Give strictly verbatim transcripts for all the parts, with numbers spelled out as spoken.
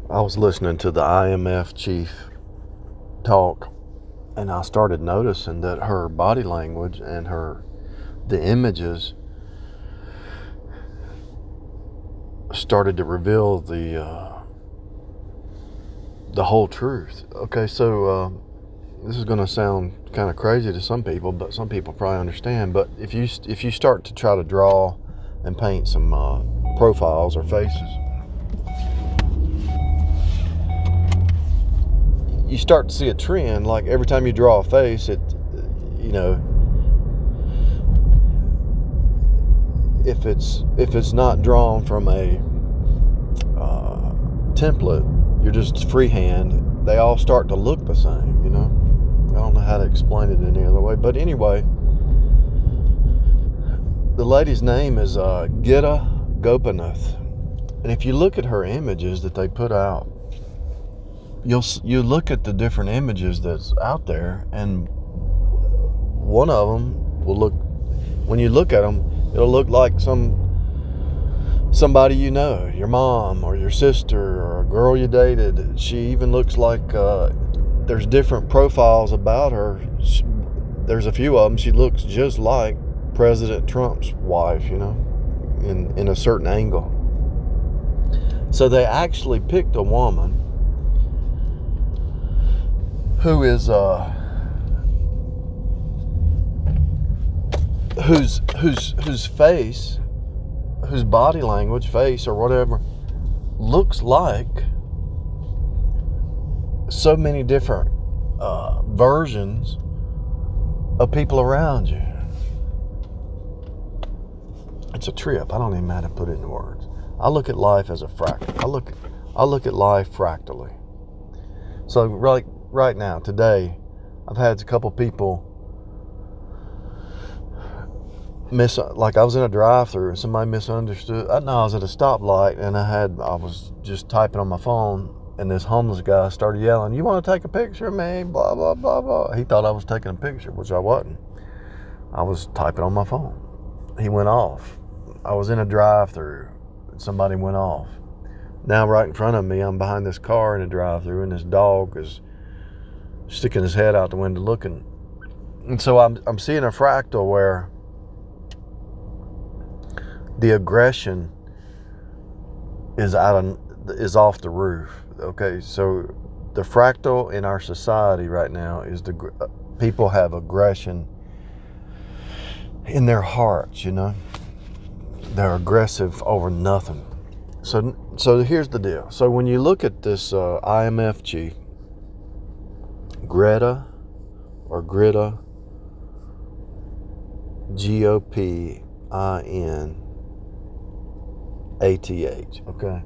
I was listening to the I M F chief talk, and I started noticing that her body language and her the images started to reveal the uh, the whole truth. Okay, so uh, this is going to sound kind of crazy to some people, but some people probably understand. But if you if you start to try to draw and paint some uh, profiles or faces, you start to see a trend. Like every time you draw a face, it, you know, if it's if it's not drawn from a uh, template, you're just freehand. They all start to look the same. You know, I don't know how to explain it any other way. But anyway, the lady's name is uh, Gita Gopinath, and if you look at her images that they put out, you'll you look at the different images that's out there, and one of them will look, when you look at them, it'll look like some somebody you know, your mom or your sister or a girl you dated. She even looks like uh, there's different profiles about her. She, there's a few of them. She looks just like President Trump's wife, you know, in in a certain angle. So they actually picked a woman who is uh, whose whose whose face, whose body language, face or whatever, looks like so many different uh, versions of people around you. It's a trip. I don't even know how to put it in words. I look at life as a fractal. I look I look at life fractally. So right right now, today, I've had a couple people miss, like I was in a drive-through and somebody misunderstood. I know I was at a stoplight and I had I was just typing on my phone, and this homeless guy started yelling, "You want to take a picture of me?" Blah blah blah blah. He thought I was taking a picture, which I wasn't. I was typing on my phone. He went off. I was in a drive-through. Somebody went off. Now right in front of me, I'm behind this car in a drive-through, and this dog is sticking his head out the window looking. And so I'm I'm seeing a fractal where the aggression is out of, is off the roof. Okay, so the fractal in our society right now is the uh, people have aggression in their hearts. You know, they're aggressive over nothing. So so here's the deal. So when you look at this uh, I M F chief, Greta or Greta, G O P I N A T H, okay?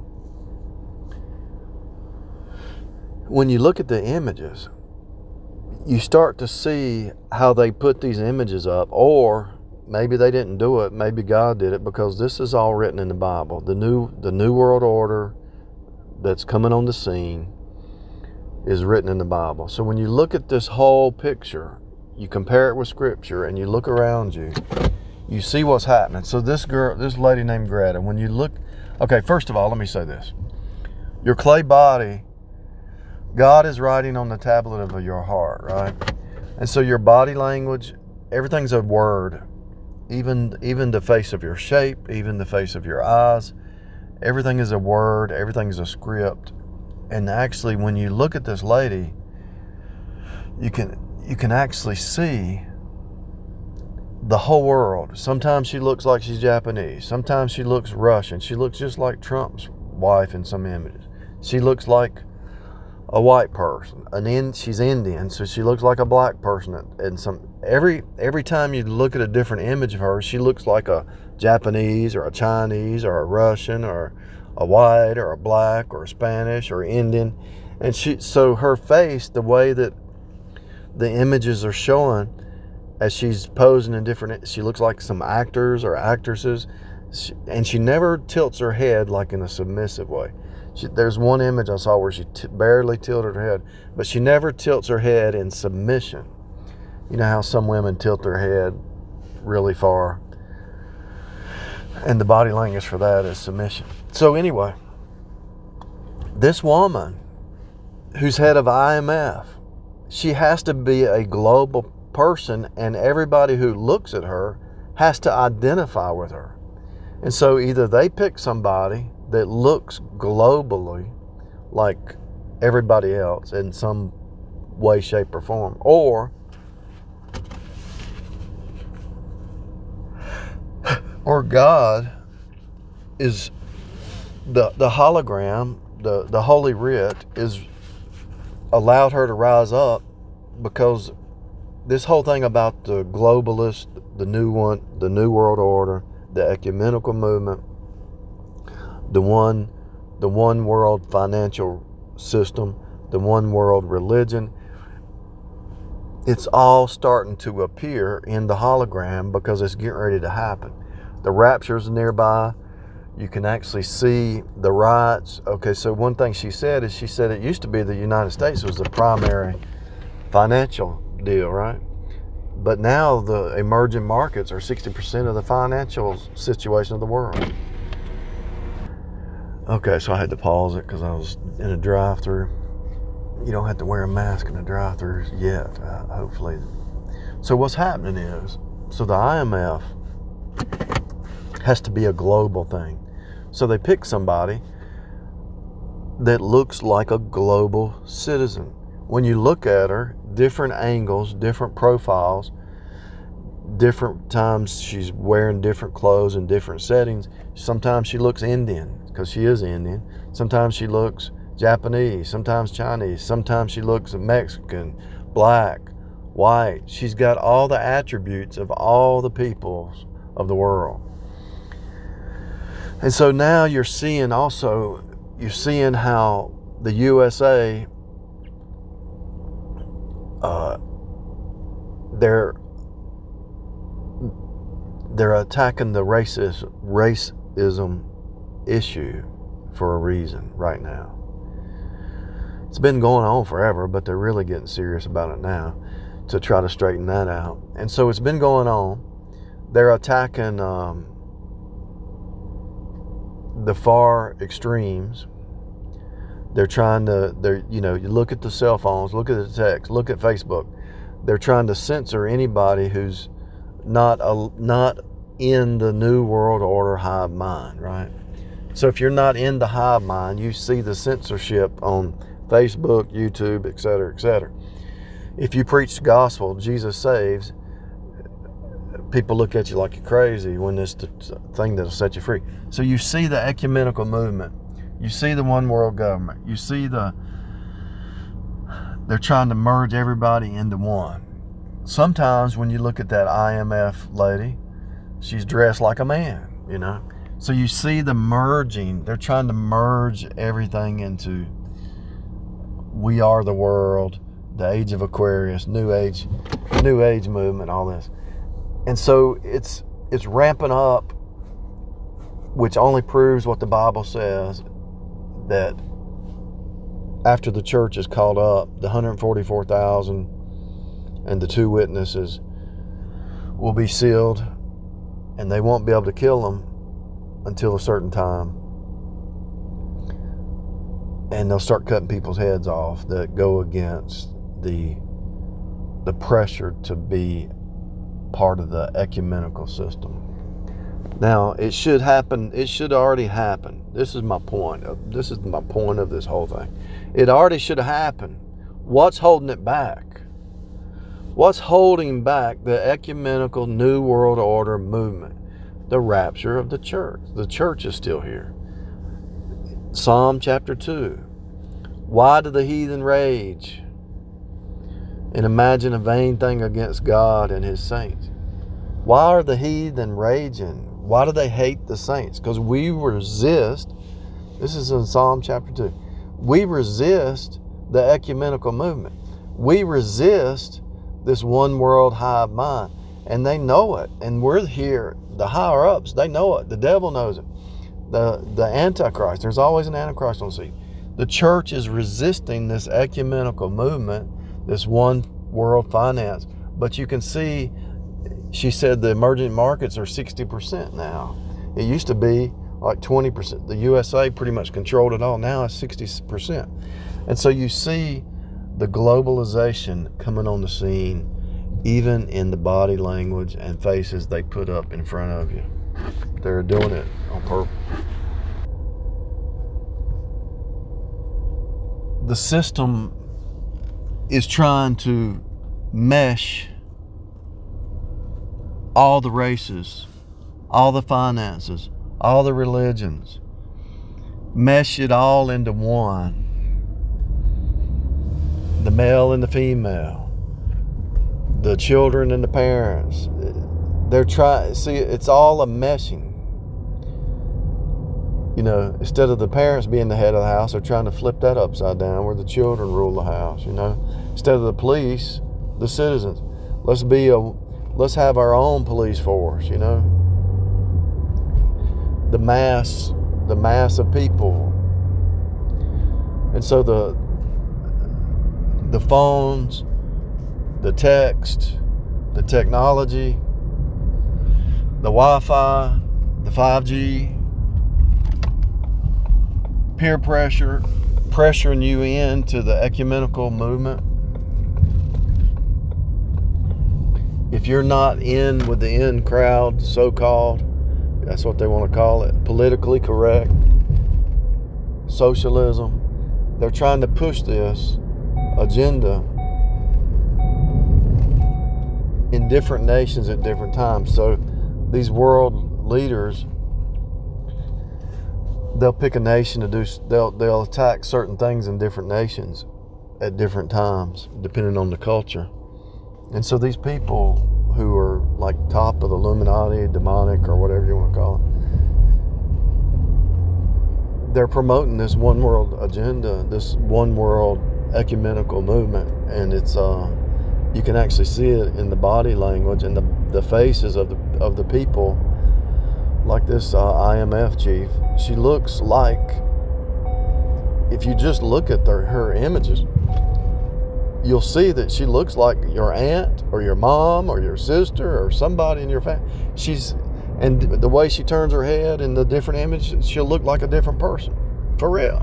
When you look at the images, you start to see how they put these images up, or maybe they didn't do it, maybe God did it, because this is all written in the Bible. The new the new world order that's coming on the scene is written in the Bible. So when you look at this whole picture, you compare it with Scripture, and you look around you, you see what's happening. So this girl, this lady named Greta, when you look, okay, first of all, let me say this. Your clay body, God is writing on the tablet of your heart, right? And so your body language, everything's a word. Even, even the face of your shape, even the face of your eyes, everything is a word, everything's a script. And actually, when you look at this lady, you can you can actually see the whole world. Sometimes she looks like she's Japanese. Sometimes she looks Russian. She looks just like Trump's wife in some images. She looks like a white person. An in, she's Indian, so she looks like a black person. And some every every time you look at a different image of her, she looks like a Japanese or a Chinese or a Russian or a white or a black or a Spanish or Indian. And she so her face, the way that the images are showing as she's posing in different, she looks like some actors or actresses. She, and she never tilts her head like in a submissive way. She, there's one image I saw where she t- barely tilted her head, but she never tilts her head in submission. You know how some women tilt their head really far, and the body language for that is submission. So anyway, This woman who's head of I M F, she has to be a global person, and everybody who looks at her has to identify with her. And so either they pick somebody that looks globally like everybody else in some way, shape, or form, or or God is the the hologram, the, the Holy Writ is allowed her to rise up, because this whole thing about the globalist, the new one, the new world order, the ecumenical movement, the one, the one world financial system, the one world religion, it's all starting to appear in the hologram because it's getting ready to happen. The rapture's nearby. You can actually see the riots. Okay, so one thing she said is she said it used to be the United States was the primary financial deal, right? But now the emerging markets are sixty percent of the financial situation of the world. Okay, so I had to pause it because I was in a drive-thru. You don't have to wear a mask in a drive-thru yet, uh, hopefully. So what's happening is, so the I M F has to be a global thing. So they pick somebody that looks like a global citizen. When you look at her, different angles, different profiles, different times she's wearing different clothes in different settings. Sometimes she looks Indian because she is Indian. Sometimes she looks Japanese, sometimes Chinese, sometimes she looks Mexican, black, white. She's got all the attributes of all the peoples of the world. And so now you're seeing also, you're seeing how the U S A, uh, they're they're attacking the racist racism issue for a reason right now. It's been going on forever, but they're really getting serious about it now to try to straighten that out. And so it's been going on. They're attacking um, the far extremes. They're trying to, they're, you know, you look at the cell phones, look at the text, look at Facebook. They're trying to censor anybody who's not a, not in the New World Order hive mind, right? So if you're not in the hive mind, you see the censorship on Facebook, YouTube, et cetera, et cetera. If you preach the gospel, Jesus saves, people look at you like you're crazy when it's the thing that'll set you free. So you see the ecumenical movement. You see the one world government. You see the, they're trying to merge everybody into one. Sometimes when you look at that I M F lady, she's dressed like a man, you know. So you see the merging. They're trying to merge everything into we are the world, the age of Aquarius, new age, new age movement, all this. And so it's it's ramping up, which only proves what the Bible says, that after the church is called up, the one hundred forty-four thousand and the two witnesses will be sealed, and they won't be able to kill them until a certain time. And they'll start cutting people's heads off that go against the the pressure to be part of the ecumenical system. Now, it should happen. It should already happen. This is my point. Of, this is my point of this whole thing. It already should have happened. What's holding it back? What's holding back the ecumenical New World Order movement? The rapture of the church. The church is still here. Psalm chapter two. Why do the heathen rage and imagine a vain thing against God and his saints? Why are the heathen raging? Why do they hate the saints? Because we resist. This is in Psalm chapter two. We resist the ecumenical movement. We resist this one world hive mind. And they know it. And we're here, the higher ups, they know it. The devil knows it. The, the Antichrist, there's always an Antichrist on the scene. The church is resisting this ecumenical movement, this one world finance. But you can see, she said the emerging markets are sixty percent now. It used to be like twenty percent. The U S A pretty much controlled it all. Now it's sixty percent. And so you see the globalization coming on the scene, even in the body language and faces they put up in front of you. They're doing it on purpose. The system is trying to mesh all the races, all the finances, all the religions, mesh it all into one. The male and the female, the children and the parents. They're trying, see, it's all a meshing. You know, instead of the parents being the head of the house, they're trying to flip that upside down where the children rule the house, you know. Instead of the police, the citizens. Let's be a, let's have our own police force, you know. The mass, the mass of people. And so the, the phones, the text, the technology, the Wi-Fi, the five G, peer pressure, pressuring you into the ecumenical movement. If you're not in with the in crowd, so-called, that's what they want to call it, politically correct, socialism, they're trying to push this agenda in different nations at different times. So these world leaders, they'll pick a nation to do, they'll they'll attack certain things in different nations at different times, depending on the culture. And so these people who are like top of the Illuminati, demonic, or whatever you want to call it, they're promoting this one world agenda, this one world ecumenical movement. And it's uh you can actually see it in the body language and the, the faces of the of the people. Like this uh, I M F chief, she looks like, if you just look at their, her images, you'll see that she looks like your aunt or your mom or your sister or somebody in your family. She's, and the way she turns her head in the different images, she'll look like a different person. For real.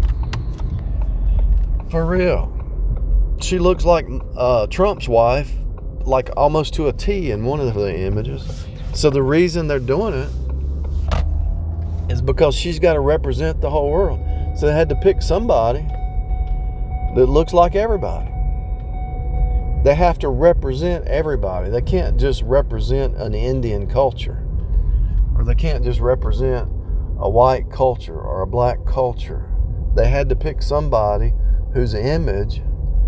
For real. She looks like uh, Trump's wife, like almost to a T in one of the images. So the reason they're doing it is because she's got to represent the whole world. So they had to pick somebody that looks like everybody. They have to represent everybody. They can't just represent an Indian culture, or they can't just represent a white culture or a black culture. They had to pick somebody whose image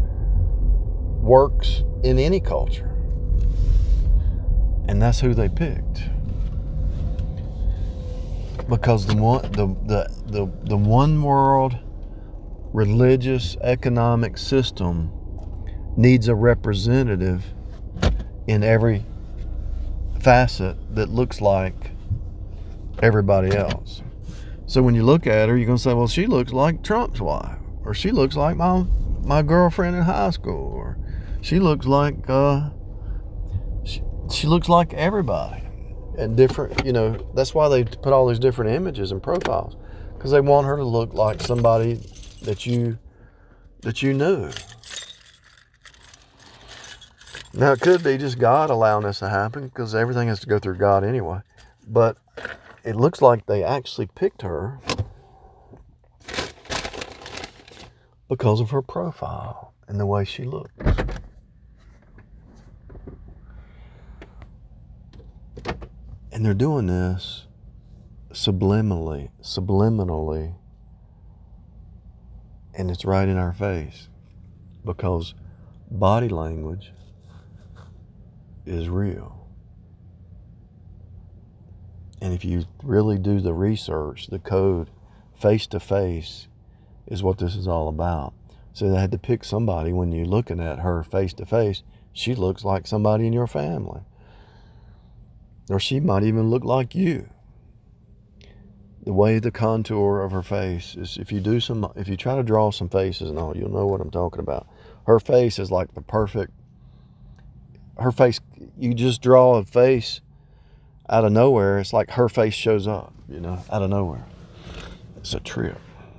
works in any culture. And that's who they picked. Because the one the, the, the, the one world religious economic system needs a representative in every facet that looks like everybody else. So when you look at her, you're going to say, well, she looks like Trump's wife, or she looks like my my girlfriend in high school, or she looks like uh, she, she looks like everybody. And different, you know, that's why they put all these different images and profiles, because they want her to look like somebody that you that you knew. Now, it could be just God allowing this to happen, because everything has to go through God anyway. But it looks like they actually picked her because of her profile and the way she looks. And they're doing this subliminally, subliminally, and it's right in our face, because body language is real. And if you really do the research, the code, face to face is what this is all about. So they had to pick somebody. When you're looking at her face to face, she looks like somebody in your family. Or she might even look like you. The way the contour of her face is, if you do some, if you try to draw some faces and all, you'll know what I'm talking about. Her face is like the perfect, her face, you just draw a face out of nowhere, it's like her face shows up, you know, out of nowhere. It's a trip.